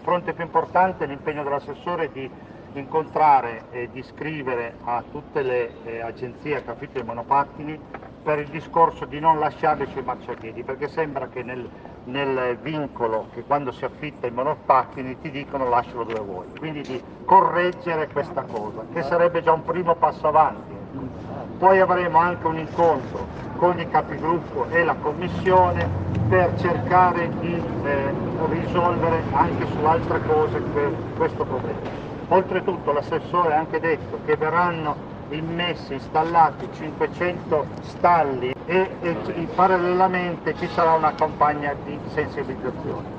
fronte più importante è l'impegno dell'assessore di incontrare e di scrivere a tutte le agenzie che affittano i monopattini per il discorso di non lasciarli sui marciapiedi, perché sembra che nel vincolo che quando si affitta i monopattini ti dicono lascialo dove vuoi, quindi di correggere questa cosa, che sarebbe già un primo passo avanti. Poi avremo anche un incontro con i capigruppo e la commissione per cercare di risolvere anche su altre cose questo problema. Oltretutto l'assessore ha anche detto che verranno installati 500 stalli e parallelamente ci sarà una campagna di sensibilizzazione.